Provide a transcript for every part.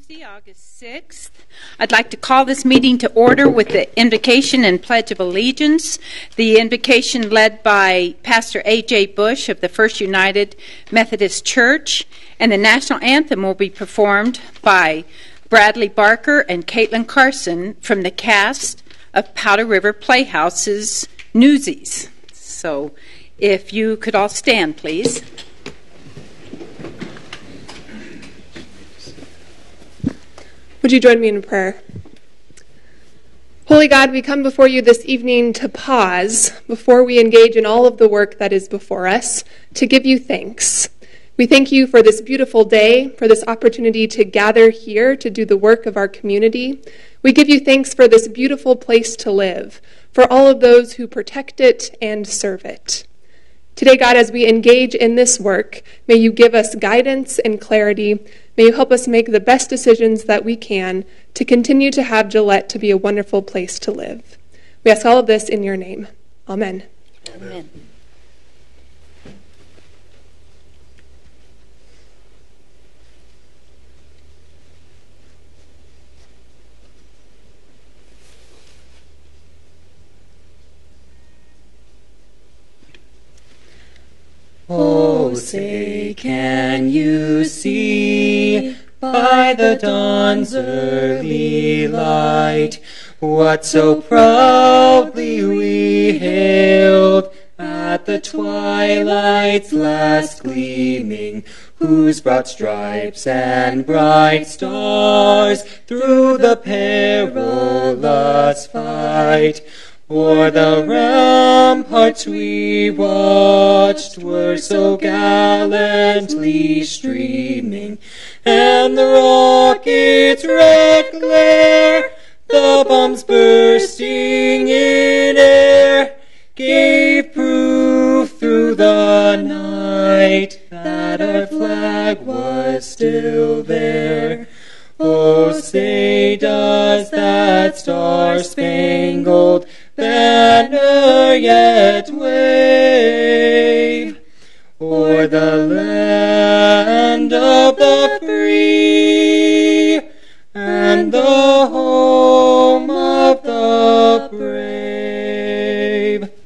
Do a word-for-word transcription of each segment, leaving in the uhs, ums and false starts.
Tuesday, August sixth. I'd like to call this meeting to order with the invocation and pledge of allegiance. The invocation led by Pastor A J Bush of the First United Methodist Church, and the national anthem will be performed by Bradley Barker and Caitlin Carson from the cast of Powder River Playhouse's Newsies. So if you could all stand, please. Would you join me in prayer? Holy God, we come before you this evening to pause before we engage in all of the work that is before us, to give you thanks. We thank you for this beautiful day, for this opportunity to gather here to do the work of our community. We give you thanks for this beautiful place to live, for all of those who protect it and serve it. Today, God, as we engage in this work, may you give us guidance and clarity. May you help us make the best decisions that we can to continue to have Gillette to be a wonderful place to live. We ask all of this in your name. Amen. Amen. Oh, say, can you see by the dawn's early light what so proudly we hailed at the twilight's last gleaming, whose broad stripes and bright stars through the perilous fight o'er the ramparts we watched were so gallantly streaming, and the rocket's red glare, the bombs bursting in air, gave proof through the night that our flag was still there. Oh, say, does that star-spangled banner yet wave o'er the land of the free and the home of the brave?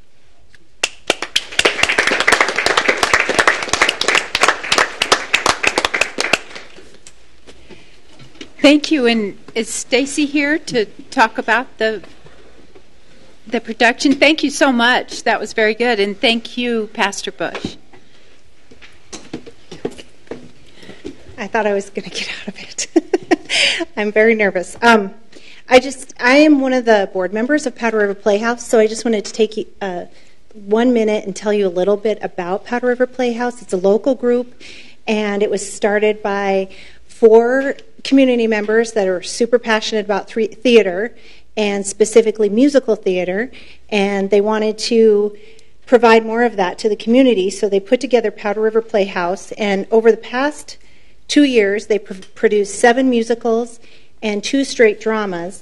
Thank you. And is Stacy here to talk about the the production? Thank you so much. That was very good. And thank you, Pastor Bush. I thought I was going to get out of it. I'm very nervous. Um, I just, I am one of the board members of Powder River Playhouse, so I just wanted to take uh, one minute and tell you a little bit about Powder River Playhouse. It's a local group, and it was started by four community members that are super passionate about three, theater, and specifically musical theater, and they wanted to provide more of that to the community, so they put together Powder River Playhouse, and over the past two years, they pr- produced seven musicals and two straight dramas,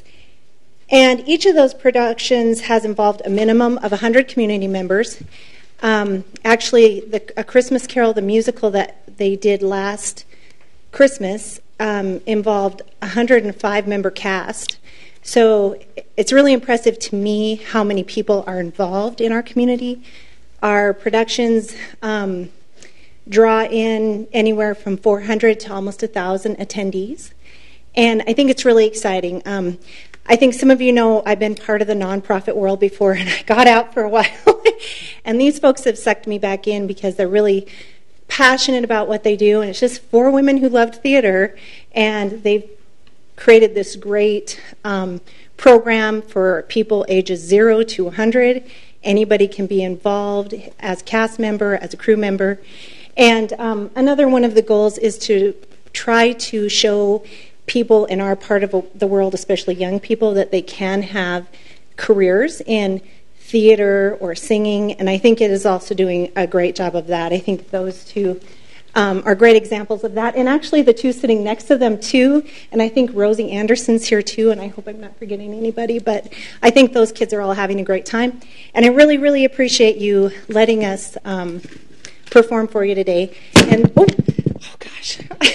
and each of those productions has involved a minimum of one hundred community members. Um, actually, the, A Christmas Carol, the musical that they did last Christmas, um, involved a one hundred five member cast. So it's really impressive to me how many people are involved in our community. Our productions um, draw in anywhere from four hundred to almost one thousand attendees. And I think it's really exciting. Um, I think some of you know I've been part of the nonprofit world before, and I got out for a while. And these folks have sucked me back in because they're really passionate about what they do. And it's just four women who loved theater, and they've created this great um, program for people ages zero to one hundred. Anybody can be involved as cast member, as a crew member. And um, another one of the goals is to try to show people in our part of the world, especially young people, that they can have careers in theater or singing. And I think it is also doing a great job of that. I think those two Um, are great examples of that. And actually the two sitting next to them too, and I think Rosie Anderson's here too, and I hope I'm not forgetting anybody, but I think those kids are all having a great time. And I really, really appreciate you letting us um, perform for you today. And, oh, oh gosh.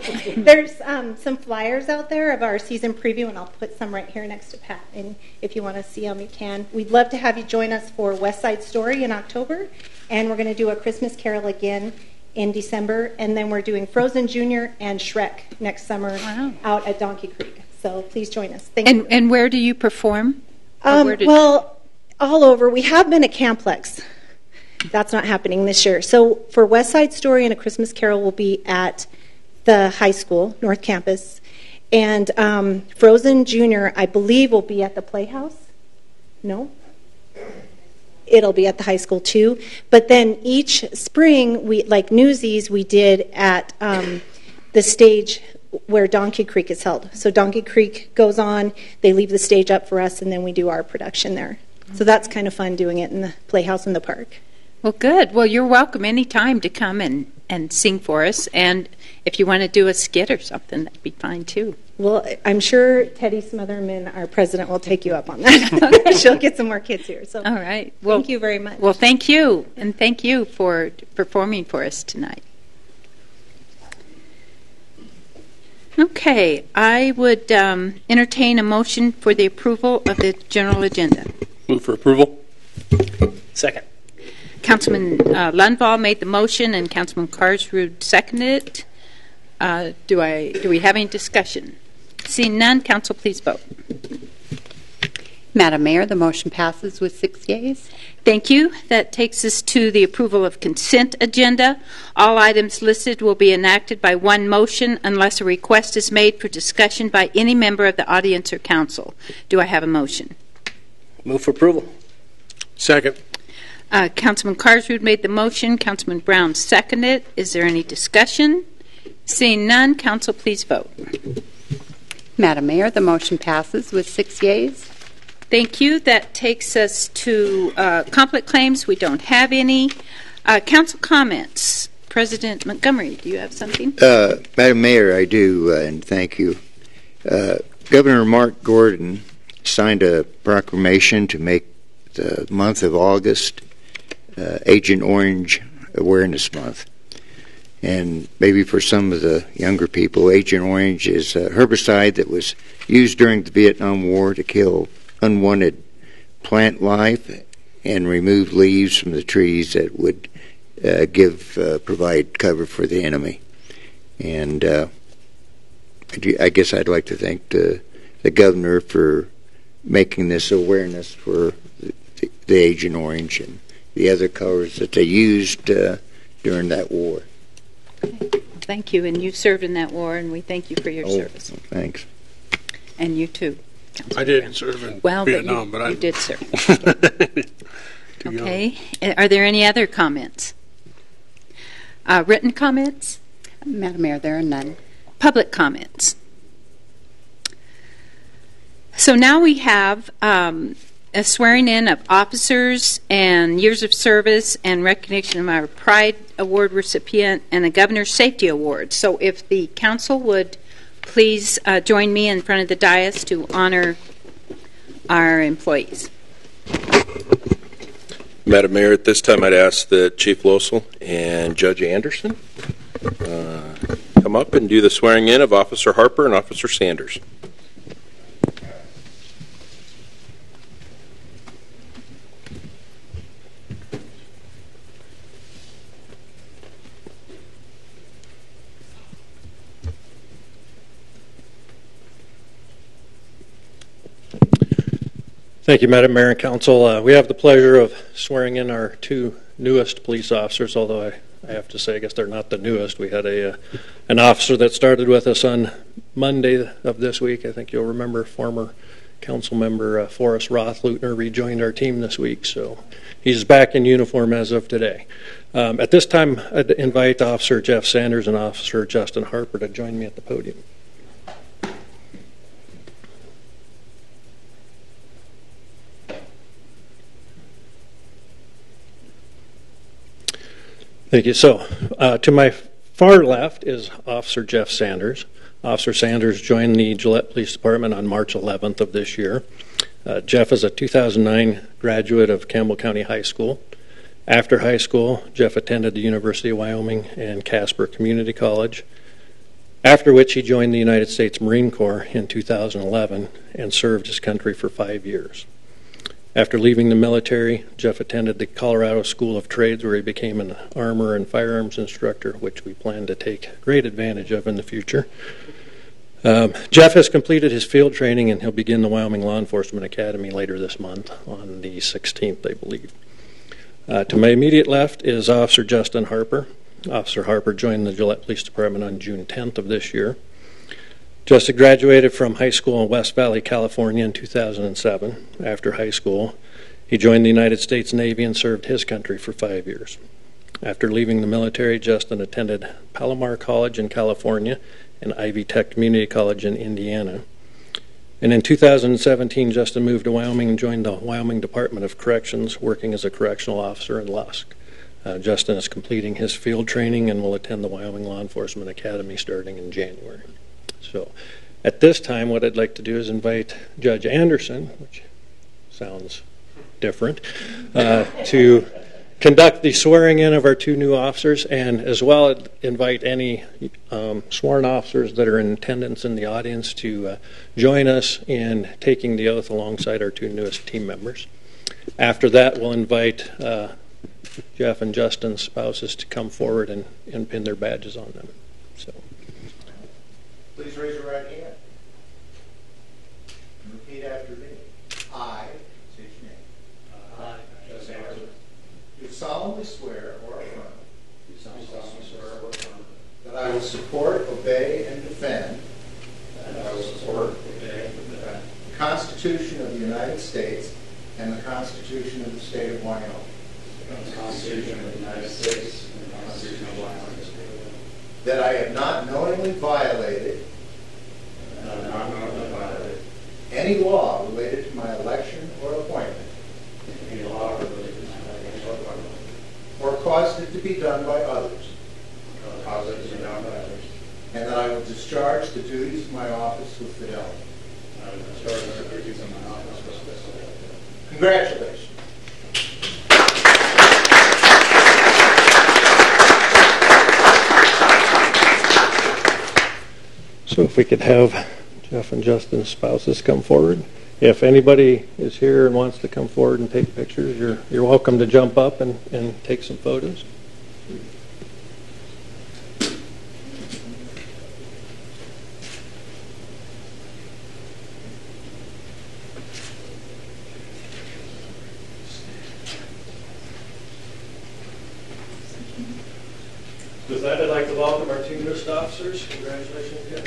There's um, some flyers out there of our season preview, and I'll put some right here next to Pat. And if you want to see them, you can. We'd love to have you join us for West Side Story in October, and we're going to do A Christmas Carol again in December, and then we're doing Frozen Junior and Shrek next summer wow. out at Donkey Creek. So please join us. Thank and, you. And where do you perform? Um, where did well, all over. We have been at Camplex. That's not happening this year. So for West Side Story and A Christmas Carol, we'll be at the high school, North Campus. And um, Frozen Junior, I believe, will be at the Playhouse. No? It'll be at the high school, too. But then each spring, we like Newsies, we did at um, the stage where Donkey Creek is held. So Donkey Creek goes on, they leave the stage up for us, and then we do our production there. So that's kind of fun doing it in the Playhouse in the park. Well, good. Well, you're welcome anytime to come and, and sing for us. And if you want to do a skit or something, that'd be fine, too. Well, I'm sure Teddy Smotherman, our president, will take you up on that. She'll get some more kids here. So, all right. Well, thank you very much. Well, thank you. And thank you for performing for us tonight. Okay. I would um, entertain a motion for the approval of the general agenda. Move for approval. Second. Councilman uh, Lundvall made the motion, and Councilman Carsrud seconded it. Uh, do I? Do we have any discussion? Seeing none, Council, please vote. Madam Mayor, the motion passes with six yeas. Thank you. That takes us to the approval of consent agenda. All items listed will be enacted by one motion unless a request is made for discussion by any member of the audience or council. Do I have a motion? Move for approval. Second. Uh, Councilman Carsrud made the motion. Councilman Brown seconded. Is there any discussion? Seeing none, Council, please vote. Madam Mayor, the motion passes with six yeas. Thank you. That takes us to uh, conflict claims. We don't have any. Uh, council comments. President Montgomery, do you have something? Uh, Madam Mayor, I do, uh, and thank you. Uh, Governor Mark Gordon signed a proclamation to make the month of August uh, Agent Orange Awareness Month. And maybe for some of the younger people, Agent Orange is a herbicide that was used during the Vietnam War to kill unwanted plant life and remove leaves from the trees that would uh, give uh, provide cover for the enemy. And uh, I, do, I guess I'd like to thank the, the governor for making this awareness for the, the Agent Orange and the other colors that they used uh, during that war. Okay. Thank you, and you served in that war, and we thank you for your oh, service. Thanks. And you too. I didn't serve in well, Vietnam, but, you, but I you did serve. Okay. Young. Are there any other comments? Uh, written comments? Madam Mayor, there are none. Public comments. So now we have um, a swearing in of officers and years of service and recognition of our Pride Award recipient and a Governor's Safety Award. So if the council would please uh, join me in front of the dais to honor our employees. Madam Mayor, at this time I'd ask that Chief Losel and Judge Anderson uh, come up and do the swearing in of Officer Harper and Officer Sanders. Thank you, Madam Mayor and Council. Uh, we have the pleasure of swearing in our two newest police officers, although I, I have to say, I guess they're not the newest. We had a uh, an officer that started with us on Monday of this week. I think you'll remember former council member uh, Forrest Rothleutner rejoined our team this week, so he's back in uniform as of today. Um, at this time, I'd invite Officer Jeff Sanders and Officer Justin Harper to join me at the podium. Thank you. So, uh, to my far left is Officer Jeff Sanders. Officer Sanders joined the Gillette Police Department on March eleventh of this year. Uh, Jeff is a two thousand nine graduate of Campbell County High School. After high school, Jeff attended the University of Wyoming and Casper Community College. after which he joined the United States Marine Corps in two thousand eleven and served his country for five years. After leaving the military, Jeff attended the Colorado School of Trades, where he became an armor and firearms instructor, which we plan to take great advantage of in the future. Um, Jeff has completed his field training, and he'll begin the Wyoming Law Enforcement Academy later this month, on the sixteenth, I believe. Uh, to my immediate left is Officer Justin Harper. Officer Harper joined the Gillette Police Department on June tenth of this year. Justin graduated from high school in West Valley, California in two thousand seven. After high school, he joined the United States Navy and served his country for five years. After leaving the military, Justin attended Palomar College in California and Ivy Tech Community College in Indiana. And in two thousand seventeen, Justin moved to Wyoming and joined the Wyoming Department of Corrections, working as a correctional officer in Lusk. Uh, Justin is completing his field training and will attend the Wyoming Law Enforcement Academy starting in January. So at this time, what I'd like to do is invite Judge Anderson, which sounds different, uh, to conduct the swearing in of our two new officers, and as well invite any um, sworn officers that are in attendance in the audience to uh, join us in taking the oath alongside our two newest team members. After that, we'll invite uh, Jeff and Justin's spouses to come forward and, and pin their badges on them. So, please raise your right hand and repeat after me. I, say your name. I, Justin Harper, do solemnly swear or affirm, do solemnly swear or affirm that I will support, obey, and defend, that I will support, obey, and defend the Constitution of the United States and the Constitution of the State of Wyoming. The Constitution of the United States and the Constitution of Wyoming. That I have not knowingly violated, that I have not knowingly violated any law related to my election or appointment, any law related to my election or appointment, or caused it to be done by others, or caused it to be done by others, and that I will discharge the duties of my office with fidelity. I will discharge the duties of my office with fidelity. Congratulations. So if we could have Jeff and Justin's spouses come forward. If anybody is here and wants to come forward and take pictures, you're, you're welcome to jump up and, and take some photos. With that, I'd like to welcome our two newest officers. Congratulations again.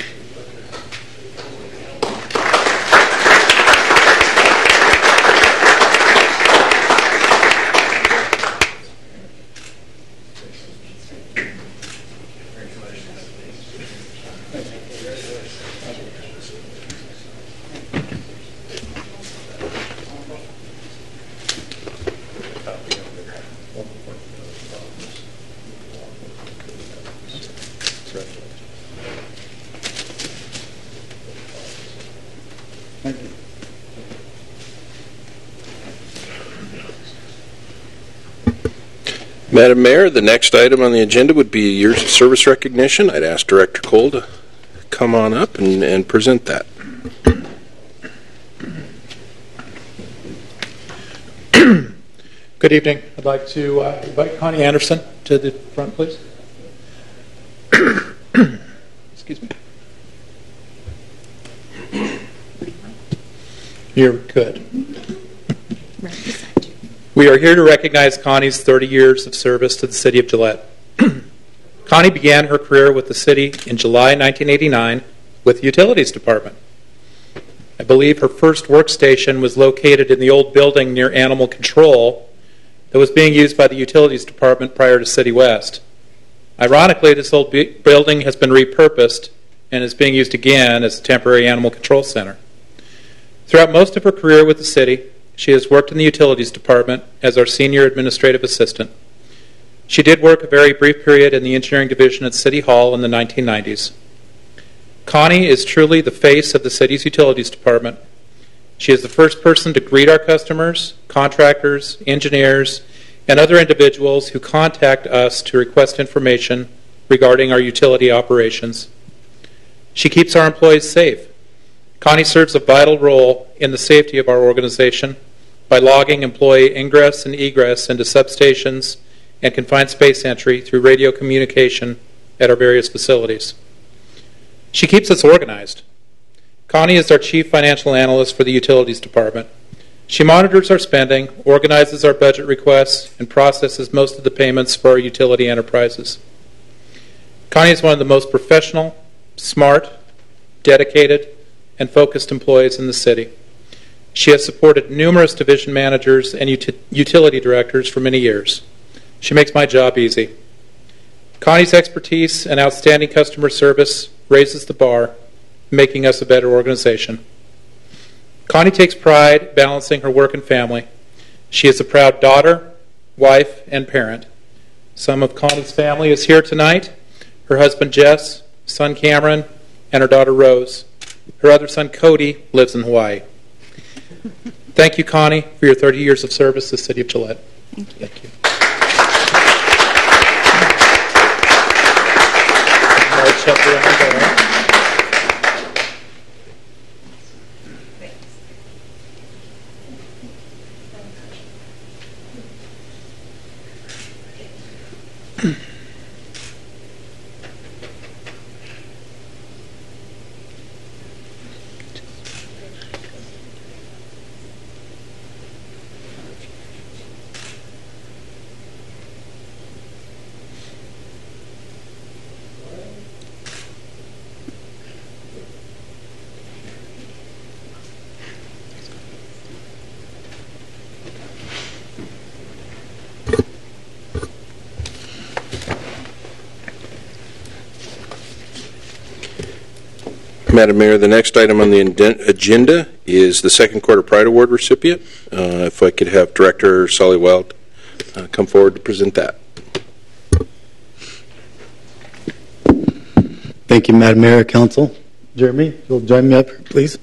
Madam Mayor, the next item on the agenda would be years of service recognition. I'd ask Director Cole to come on up and, and present that. Good evening. I'd like to uh, invite Connie Anderson to the front, please. Excuse me. You're good. We are here to recognize Connie's thirty years of service to the City of Gillette. Connie began her career with the city in July nineteen eighty-nine with the Utilities Department. I believe her first workstation was located in the old building near Animal Control that was being used by the Utilities Department prior to City West. Ironically, this old bu- building has been repurposed and is being used again as a temporary Animal Control Center. Throughout most of her career with the city, she has worked in the Utilities Department as our Senior Administrative Assistant. She did work a very brief period in the Engineering Division at City Hall in the nineteen nineties. Connie is truly the face of the city's Utilities Department. She is the first person to greet our customers, contractors, engineers, and other individuals who contact us to request information regarding our utility operations. She keeps our employees safe. Connie serves a vital role in the safety of our organization by logging employee ingress and egress into substations and confined space entry through radio communication at our various facilities. She keeps us organized. Connie is our chief financial analyst for the utilities department. She monitors our spending, organizes our budget requests, and processes most of the payments for our utility enterprises. Connie is one of the most professional, smart, dedicated, and focused employees in the city. She has supported numerous division managers and ut- utility directors for many years. She makes my job easy. Connie's expertise and outstanding customer service raises the bar, making us a better organization. Connie takes pride balancing her work and family. She is a proud daughter, wife, and parent. Some of Connie's family is here tonight. Her husband Jess, son Cameron, and her daughter Rose. Her other son Cody lives in Hawaii. Thank you, Connie, for your thirty years of service to the City of Gillette. Thank you. Thank you. Madam Mayor, the next item on the agenda is the second quarter Pride Award recipient. Uh, if I could have Director Solly Wild uh, come forward to present that. Thank you, Madam Mayor, Council. Jeremy, if you'll join me up here, please.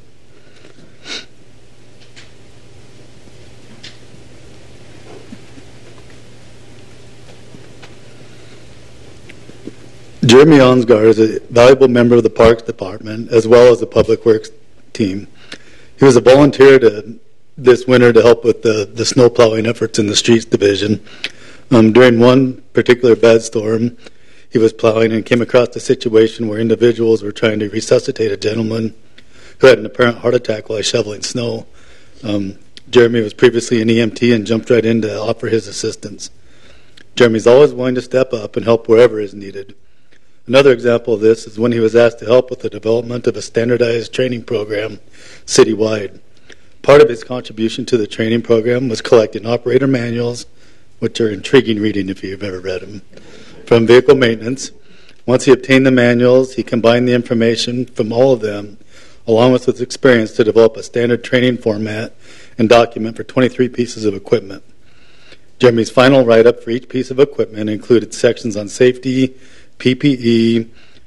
Jeremy Onsgaard is a valuable member of the Parks Department as well as the Public Works team. He was a volunteer to, this winter to help with the, the snow plowing efforts in the Streets Division. Um, during one particular bad storm, he was plowing and came across a situation where individuals were trying to resuscitate a gentleman who had an apparent heart attack while shoveling snow. Um, Jeremy was previously an E M T and jumped right in to offer his assistance. Jeremy's always willing to step up and help wherever is needed. Another example of this is when he was asked to help with the development of a standardized training program citywide. Part of his contribution to the training program was collecting operator manuals, which are intriguing reading if you've ever read them, from vehicle maintenance. Once he obtained the manuals, he combined the information from all of them, along with his experience, to develop a standard training format and document for twenty-three pieces of equipment. Jeremy's final write-up for each piece of equipment included sections on safety, P P E,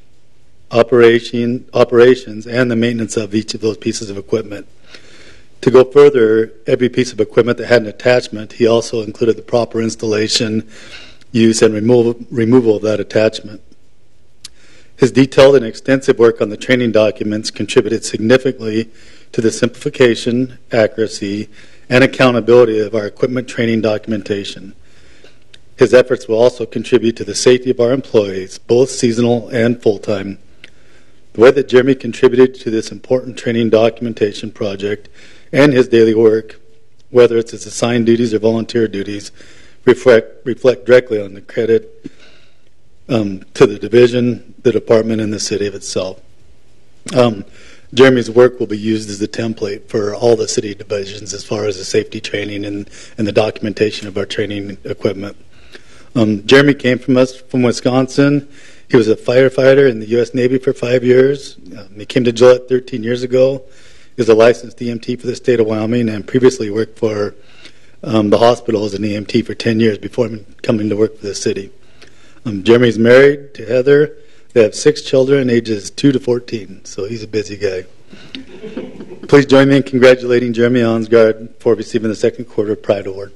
operation, operations, and the maintenance of each of those pieces of equipment. To go further, every piece of equipment that had an attachment, he also included the proper installation, use, and removal, removal of that attachment. His detailed and extensive work on the training documents contributed significantly to the simplification, accuracy, and accountability of our equipment training documentation. His efforts will also contribute to the safety of our employees, both seasonal and full-time. The way that Jeremy contributed to this important training documentation project and his daily work, whether it's his assigned duties or volunteer duties, reflect, reflect directly on the credit um, to the division, the department, and the city of itself. Um, Jeremy's work will be used as a template for all the city divisions as far as the safety training and, and the documentation of our training equipment. Um, Jeremy came from us from Wisconsin. He was a firefighter in the U S Navy for five years. Um, he came to Gillette thirteen years ago. He was a licensed E M T for the state of Wyoming and previously worked for um, the hospital as an E M T for ten years before coming to work for the city. Um, Jeremy's married to Heather. They have six children, ages two to fourteen, so he's a busy guy. Please join me in congratulating Jeremy Onsgaard for receiving the second quarter Pride Award.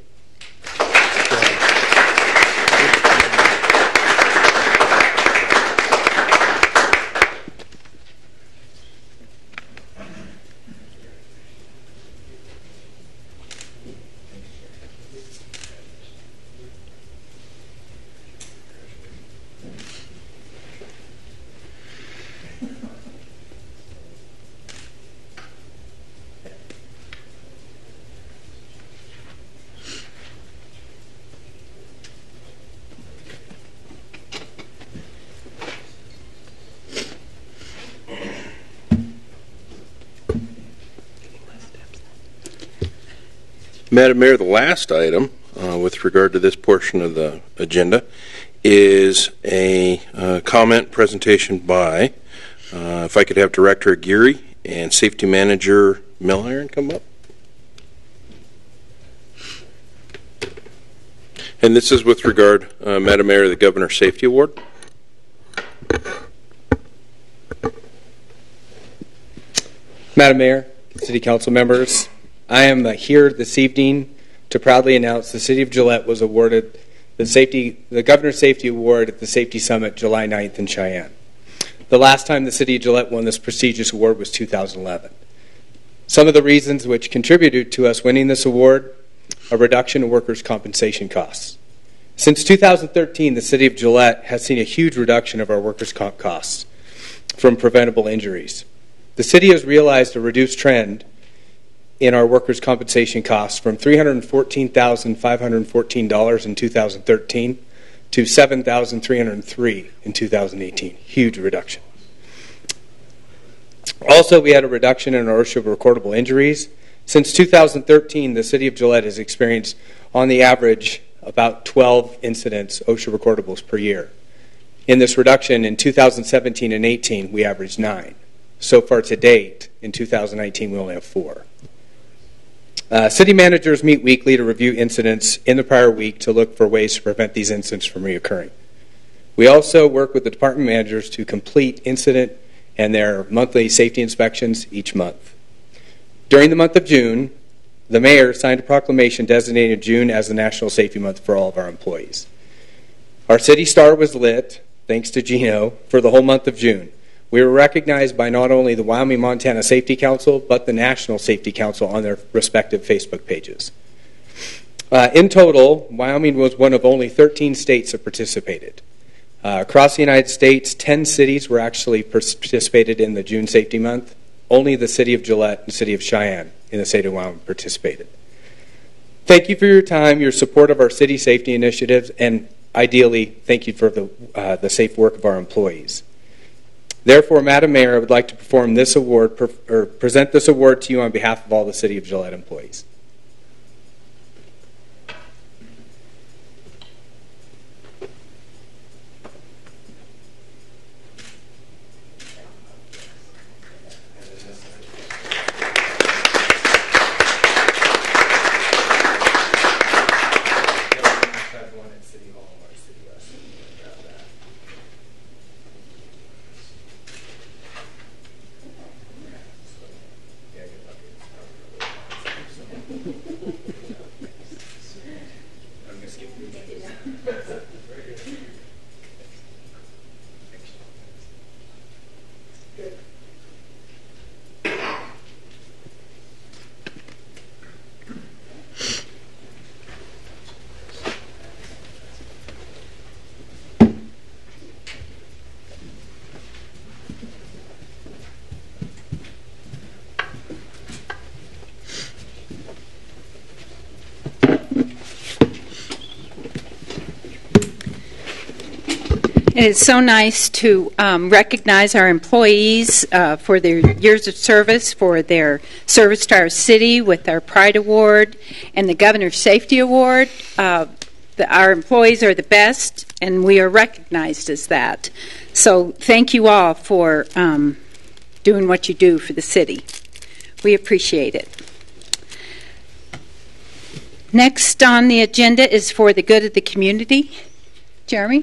Madam Mayor, the last item uh, with regard to this portion of the agenda is a uh, comment presentation by, uh, if I could have Director Aguirre and Safety Manager Milliron come up. And this is with regard, uh, Madam Mayor, to the Governor's Safety Award. Madam Mayor, City Council members, I am uh, here this evening to proudly announce the City of Gillette was awarded the safety, the Governor's Safety Award at the Safety Summit July ninth in Cheyenne. The last time the City of Gillette won this prestigious award was two thousand eleven. Some of the reasons which contributed to us winning this award: a reduction in workers' compensation costs. Since two thousand thirteen, the City of Gillette has seen a huge reduction of our workers' comp costs from preventable injuries. The City has realized a reduced trend in our workers' compensation costs from three hundred fourteen thousand five hundred fourteen dollars in two thousand thirteen to seven thousand three hundred three dollars in two thousand eighteen. Huge reduction. Also, we had a reduction in our OSHA recordable injuries. Since two thousand thirteen, the City of Gillette has experienced, on the average, about twelve incidents, OSHA recordables, per year. In this reduction, in two thousand seventeen and eighteen, we averaged nine. So far to date, in two thousand nineteen, we only have four. Uh, city managers meet weekly to review incidents in the prior week to look for ways to prevent these incidents from reoccurring. We also work with the department managers to complete incident and their monthly safety inspections each month. During the month of June, the mayor signed a proclamation designating June as the National Safety Month for all of our employees. Our city star was lit, thanks to Gino, for the whole month of June. We were recognized by not only the Wyoming-Montana Safety Council, but the National Safety Council on their respective Facebook pages. Uh, in total, Wyoming was one of only thirteen states that participated. Uh, across the United States, ten cities were actually participated in the June Safety Month. Only the City of Gillette and the City of Cheyenne in the state of Wyoming participated. Thank you for your time, your support of our city safety initiatives, and ideally, thank you for the, uh, the safe work of our employees. Therefore, Madam Mayor, I would like to perform this award, per, or present this award to you on behalf of all the City of Gillette employees. It is so nice to um, recognize our employees uh, for their years of service, for their service to our city with our Pride Award and the Governor's Safety Award. Uh, the, our employees are the best, and we are recognized as that. So thank you all for um, doing what you do for the city. We appreciate it. Next on the agenda is for the good of the community. Jeremy?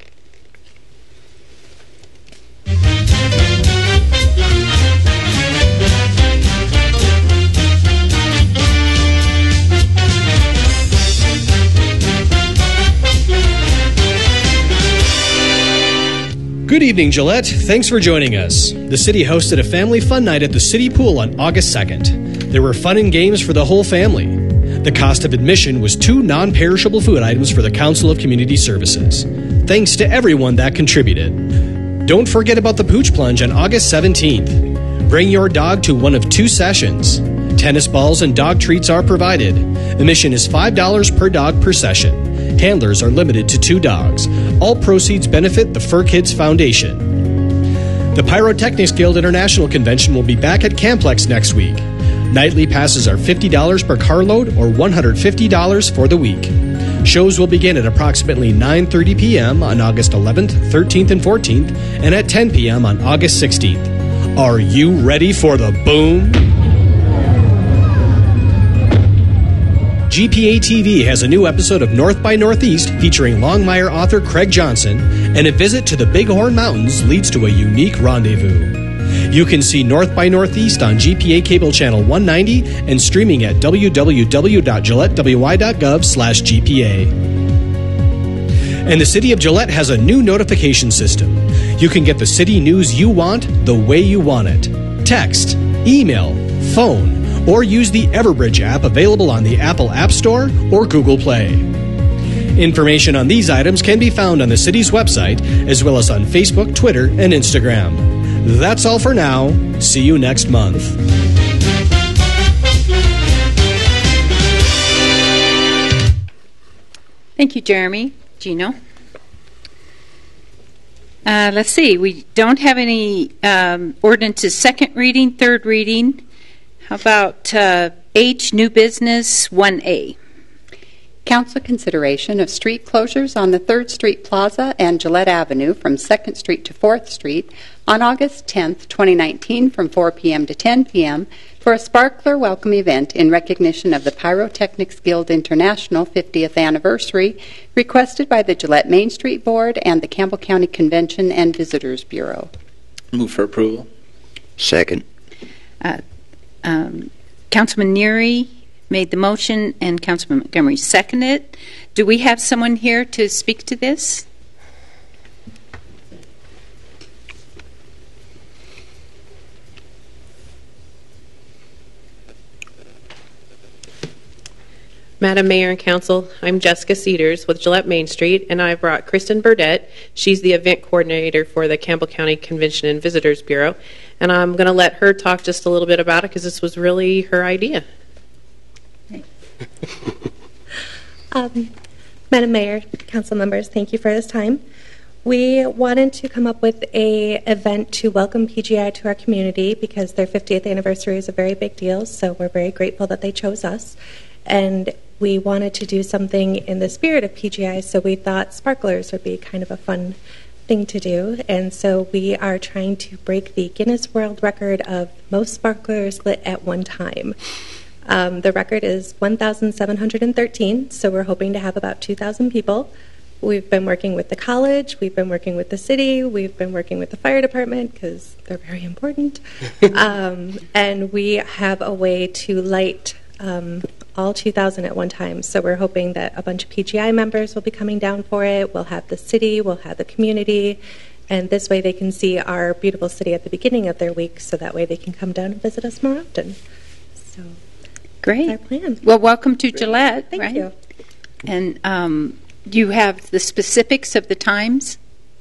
Good evening, Gillette. Thanks for joining us. The city hosted a family fun night at the city pool on August second. There were fun and games for the whole family. The cost of admission was two non-perishable food items for the Council of Community Services. Thanks to everyone that contributed. Don't forget about the Pooch Plunge on August seventeenth. Bring your dog to one of two sessions. Tennis balls and dog treats are provided. Admission is five dollars per dog per session. Handlers are limited to two dogs. All proceeds benefit the Fur Kids Foundation. The Pyrotechnics Guild International Convention will be back at Camplex next week. Nightly passes are fifty dollars per carload or one hundred fifty dollars for the week. Shows will begin at approximately nine thirty p.m. on August eleventh, thirteenth, and fourteenth, and at ten p.m. on August sixteenth. Are you ready for the boom? G P A T V has a new episode of North by Northeast featuring Longmire author Craig Johnson, and a visit to the Bighorn Mountains leads to a unique rendezvous. You can see North by Northeast on G P A Cable Channel one ninety and streaming at w w w dot gillette w y dot gov slash G P A. And the City of Gillette has a new notification system. You can get the city news you want the way you want it. Text, email, phone, or use the Everbridge app available on the Apple App Store or Google Play. Information on these items can be found on the city's website, as well as on Facebook, Twitter, and Instagram. That's all for now. See you next month. Thank you, Jeremy. Gino? Uh, let's see. We don't have any um, ordinances second reading, third reading. How about uh, H, new business, one A? Council consideration of street closures on the third Street Plaza and Gillette Avenue from second Street to fourth Street on August tenth, twenty nineteen from four p.m. to ten p.m. for a sparkler welcome event in recognition of the Pyrotechnics Guild International fiftieth anniversary requested by the Gillette Main Street Board and the Campbell County Convention and Visitors Bureau. Move for approval. Second. Uh, um, Councilman Neary made the motion and Councilman Montgomery seconded it. Do we have someone here to speak to this? Madam Mayor and Council, I'm Jessica Cedars with Gillette Main Street, and I brought Kristen Burdett. She's the event coordinator for the Campbell County Convention and Visitors Bureau, and I'm going to let her talk just a little bit about it because this was really her idea. um, Madam Mayor, council members, thank you for this time. We wanted to come up with a event to welcome P G I to our community because their fiftieth anniversary is a very big deal, so we're very grateful that they chose us. And we wanted to do something in the spirit of P G I, so we thought sparklers would be kind of a fun thing to do. And so we are trying to break the Guinness World Record of most sparklers lit at one time. Um, the record is one thousand seven hundred thirteen, so we're hoping to have about two thousand people. We've been working with the college, we've been working with the city, we've been working with the fire department because they're very important. um, and we have a way to light um, all two thousand at one time. So we're hoping that a bunch of P G I members will be coming down for it. We'll have the city, we'll have the community, and this way they can see our beautiful city at the beginning of their week, so that way they can come down and visit us more often. So. Great. Our plan. Well, welcome to Gillette. Thank right? you. And um, do you have the specifics of the times?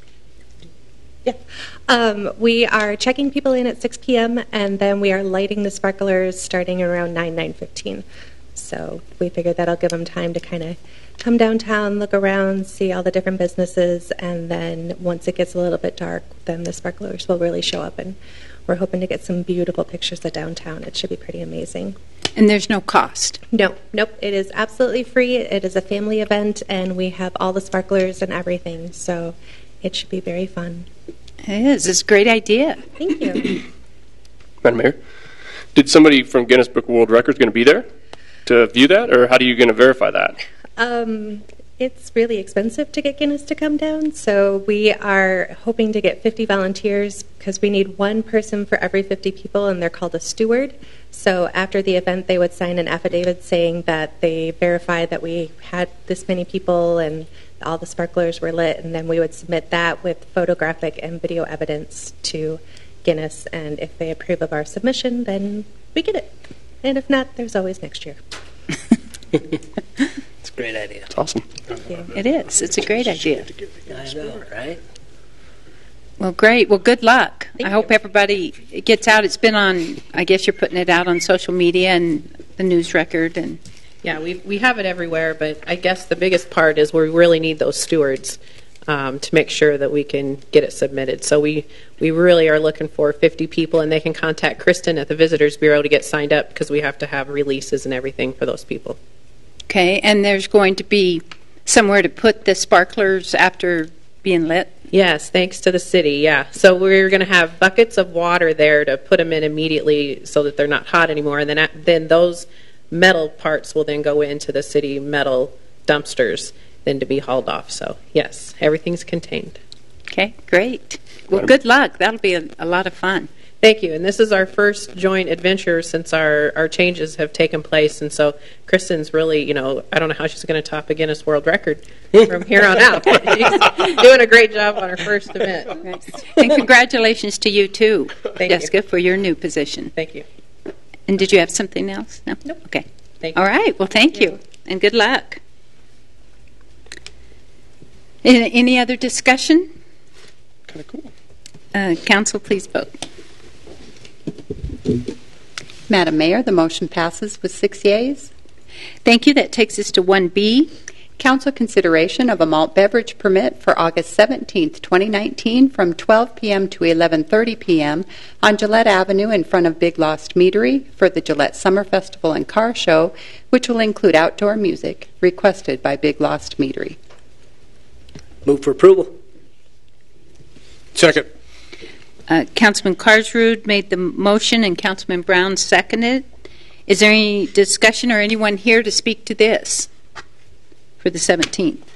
Yeah. Um, we are checking people in at six p.m. and then we are lighting the sparklers starting around nine, nine fifteen. So we figured that'll give them time to kind of come downtown, look around, see all the different businesses, and then once it gets a little bit dark, then the sparklers will really show up, and we're hoping to get some beautiful pictures of downtown. It should be pretty amazing. And there's no cost? No, nope. It is absolutely free. It is a family event, and we have all the sparklers and everything, so it should be very fun. It is. It's a great idea. Thank you. Madam Mayor, did somebody from Guinness Book of World Records going to be there to view that, or how are you going to verify that? Um, it's really expensive to get Guinness to come down, so we are hoping to get fifty volunteers because we need one person for every fifty people, and they're called a steward. So after the event, they would sign an affidavit saying that they verified that we had this many people and all the sparklers were lit, and then we would submit that with photographic and video evidence to Guinness, and if they approve of our submission, then we get it. And if not, there's always next year. It's a great idea. It's awesome. Yeah, it is. It's a great idea. I know, right? Well, great. Well, good luck. Thank I hope you. everybody gets out. It's been on, I guess you're putting it out on social media and the news record. And Yeah, we we have it everywhere, but I guess the biggest part is we really need those stewards. um, to make sure that we can get it submitted. So we, we really are looking for fifty people, and they can contact Kristen at the Visitors Bureau to get signed up because we have to have releases and everything for those people. Okay, and there's going to be somewhere to put the sparklers after being lit? Yes, thanks to the city, yeah. So we're going to have buckets of water there to put them in immediately so that they're not hot anymore, and then, at, then those metal parts will then go into the city metal dumpsters then to be hauled off. So, yes, everything's contained. Okay, great. Well, good luck. That'll be a, a lot of fun. Thank you. And this is our first joint adventure since our, our changes have taken place. And so Kristen's really, you know, I don't know how she's going to top a Guinness World Record from here on out. She's doing a great job on her first event. Right. And congratulations to you, too, Thank Jessica, you. for your new position. Thank you. And did you have something else? No? Nope. Okay. Thank you. All right. Well, thank you. And good luck. Any, any other discussion? Kind of cool. Uh, council, please vote. Madam Mayor, the motion passes with six yeas. Thank you. That takes us to one B. Council consideration of a malt beverage permit for August seventeenth, twenty nineteen from twelve p.m. to eleven thirty p.m. on Gillette Avenue in front of Big Lost Meadery for the Gillette Summer Festival and Car Show, which will include outdoor music, requested by Big Lost Meadery. Move for approval. Second. Uh, Councilman Carsrud made the motion and Councilman Brown seconded. Is there any discussion or anyone here to speak to this for the seventeenth?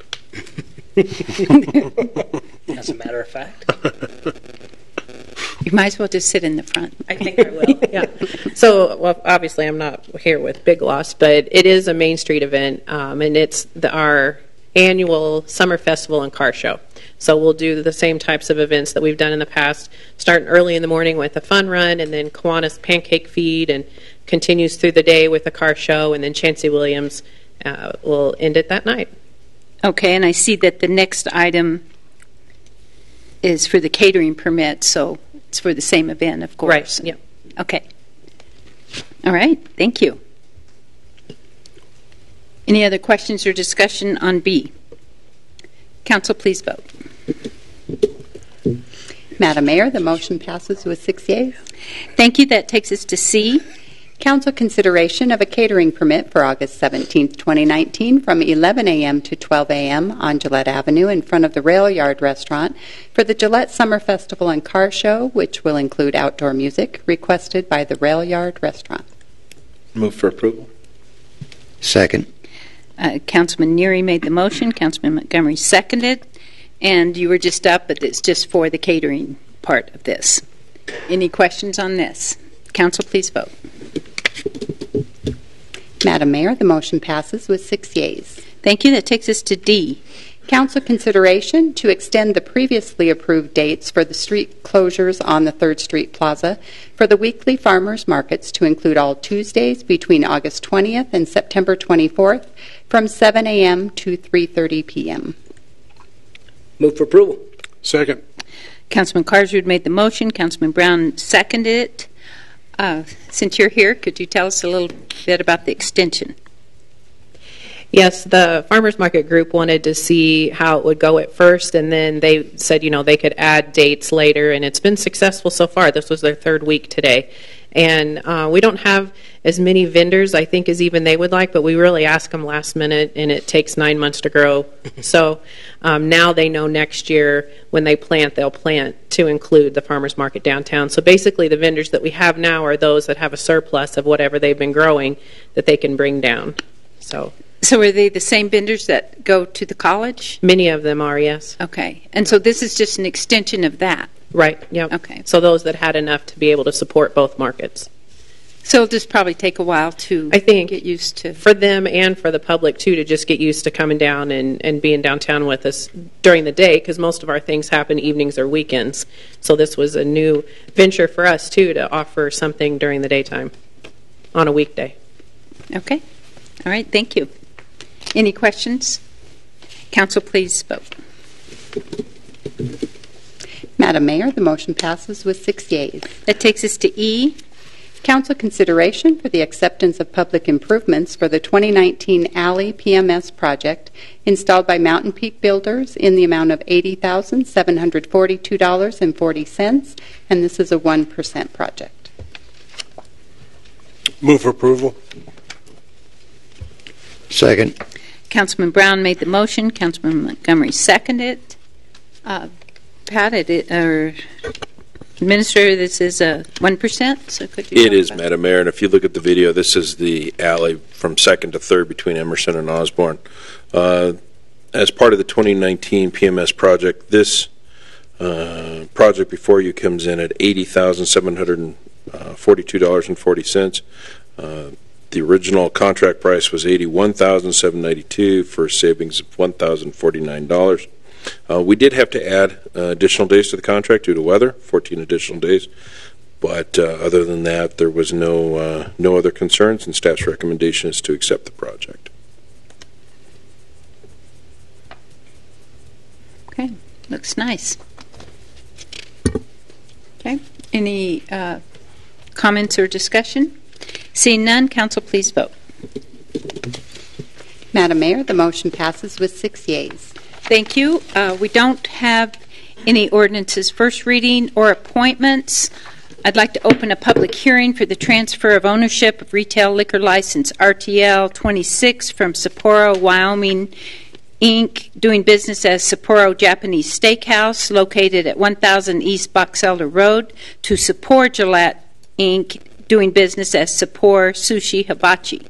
As a matter of fact. You might as well just sit in the front. I think I will, yeah. So, well, obviously I'm not here with Big Lost, but it is a Main Street event, um, and it's the, our annual Summer Festival and Car Show. So we'll do the same types of events that we've done in the past, starting early in the morning with a fun run, and then Kiwanis Pancake Feed, and continues through the day with a car show, and then Chancey Williams uh, will end it that night. Okay, and I see that the next item is for the catering permit, so it's for the same event, of course. Right, yep. Okay. All right, thank you. Any other questions or discussion on B? Council, please vote. Madam Mayor, the motion passes with six yeas. Thank you. That takes us to C. Council consideration of a catering permit for August seventeenth, twenty nineteen from eleven a.m. to twelve a.m. on Gillette Avenue in front of the Rail Yard Restaurant for the Gillette Summer Festival and Car Show, which will include outdoor music, requested by the Rail Yard Restaurant. Move for approval. Second. Uh, Councilman Neary made the motion. Councilman Montgomery seconded. And you were just up, but it's just for the catering part of this. Any questions on this? Council, please vote. Madam Mayor, the motion passes with six yeas. Thank you. That takes us to D. Council consideration to extend the previously approved dates for the street closures on the third Street Plaza for the weekly farmers markets to include all Tuesdays between August twentieth and September twenty-fourth from seven a.m. to three thirty p.m. Move for approval. Second. Councilman Carsrud made the motion. Councilman Brown seconded it. Uh, since you're here, could you tell us a little bit about the extension? Yes, the farmers market group wanted to see how it would go at first, and then they said, you know, they could add dates later, and it's been successful so far. This was their third week today. And uh, we don't have as many vendors, I think, as even they would like, but we really ask them last minute, and it takes nine months to grow. So um, now they know next year when they plant, they'll plant to include the farmers market downtown. So basically the vendors that we have now are those that have a surplus of whatever they've been growing that they can bring down. So... So are they the same vendors that go to the college? Many of them are, yes. Okay. And so this is just an extension of that? Right, yep. Okay. So those that had enough to be able to support both markets. So it'll just probably take a while to I think get used to. For them and for the public, too, to just get used to coming down and, and being downtown with us during the day, because most of our things happen evenings or weekends. So this was a new venture for us, too, to offer something during the daytime on a weekday. Okay. All right. Thank you. Any questions? Council, please vote. Madam Mayor, the motion passes with six yeas. That takes us to E. Council consideration for the acceptance of public improvements for the twenty nineteen Alley P M S project installed by Mountain Peak Builders in the amount of eighty thousand seven hundred forty-two dollars and forty cents, and this is a one percent project. Move for approval. Second. Councilman Brown made the motion. Councilman Montgomery seconded. Uh, Pat, it, or Administrator, this is a one percent? So could you it is, Madam Mayor, and if you look at the video, this is the alley from second to third between Emerson and Osborne. Uh, as part of the twenty nineteen P M S project, this uh, project before you comes in at eighty thousand seven hundred forty-two dollars and forty cents. Uh, the original contract price was eighty-one thousand seven hundred ninety-two dollars for a savings of one thousand forty-nine dollars. Uh, we did have to add uh, additional days to the contract due to weather, fourteen additional days. But uh, other than that, there was no uh, no other concerns, and staff's recommendation is to accept the project. Okay, looks nice. Okay, any uh, comments or discussion? Seeing none, council, please vote. Madam Mayor, the motion passes with six yeas. Thank you. Uh, we don't have any ordinances first reading or appointments. I'd like to open a public hearing for the transfer of ownership of retail liquor license R T L twenty-six from Sapporo, Wyoming, Incorporated, doing business as Sapporo Japanese Steakhouse, located at one thousand East Box Elder Road, to Sapporo Gillette, Incorporated, doing business as Sapporo Sushi Hibachi.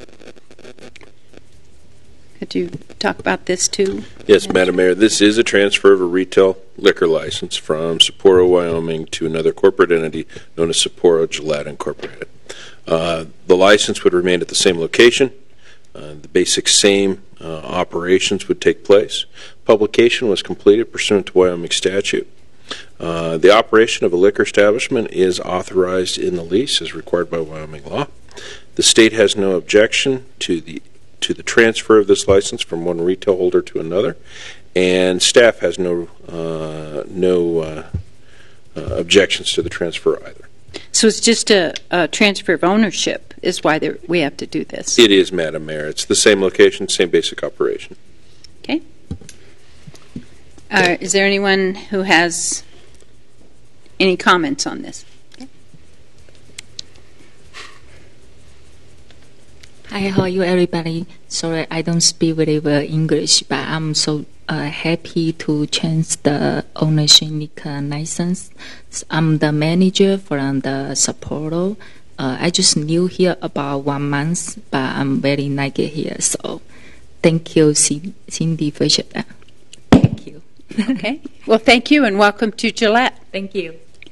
Could you talk about this too? Yes, Madam Mayor, this is a transfer of a retail liquor license from Sapporo, Wyoming to another corporate entity known as Sapporo Gillette Incorporated. Uh, the license would remain at the same location. Uh, the basic same uh, operations would take place. Publication was completed pursuant to Wyoming statute. Uh, the operation of a liquor establishment is authorized in the lease as required by Wyoming law. The state has no objection to the to the transfer of this license from one retail holder to another, and staff has no uh, no uh, uh, objections to the transfer either. So it's just a, a transfer of ownership is why there, we have to do this. It is, Madam Mayor. It's the same location, same basic operation. Okay. Uh, is there anyone who has any comments on this? Okay. Hi, how are you, everybody? Sorry, I don't speak very well English, but I'm so uh, happy to change the ownership liquor license. I'm the manager from the Sapporo. Uh, I just new here about one month, but I'm very like it here. So, thank you, Cindy, for that. Thank you. Okay. Well, thank you, and welcome to Gillette. Thank you.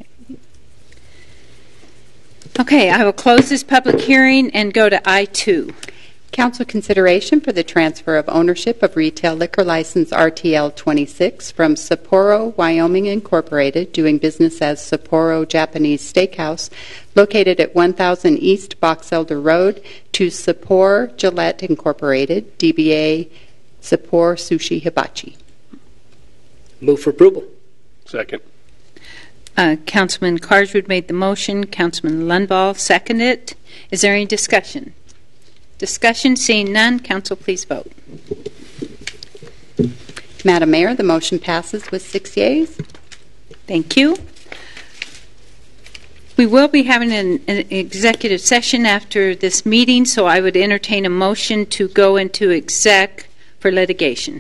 Okay, I will close this public hearing and go to I two. Council consideration for the transfer of ownership of retail liquor license R T L twenty-six from Sapporo, Wyoming, Incorporated, doing business as Sapporo Japanese Steakhouse, located at one thousand East Box Elder Road, to Sapporo Gillette Incorporated, D B A Sapporo Sushi Hibachi. Move for approval. Second. Uh, Councilman Carswood made the motion. Councilman Lundvall seconded. Is there any discussion? Discussion, seeing none, council please vote. Madam Mayor, the motion passes with six yeas. Thank you. We will be having an, an executive session after this meeting, so I would entertain a motion to go into exec for litigation.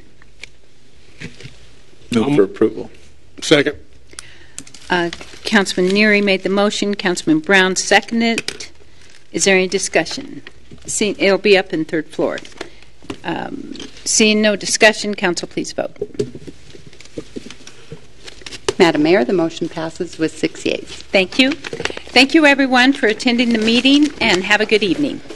Move for approval. Second. Uh, Councilman Neary made the motion. Councilman Brown seconded. Is there any discussion? See, it'll be up in third floor. Um, seeing no discussion, council please vote. Madam Mayor, the motion passes with six yeas. Thank you. Thank you, everyone, for attending the meeting, and have a good evening.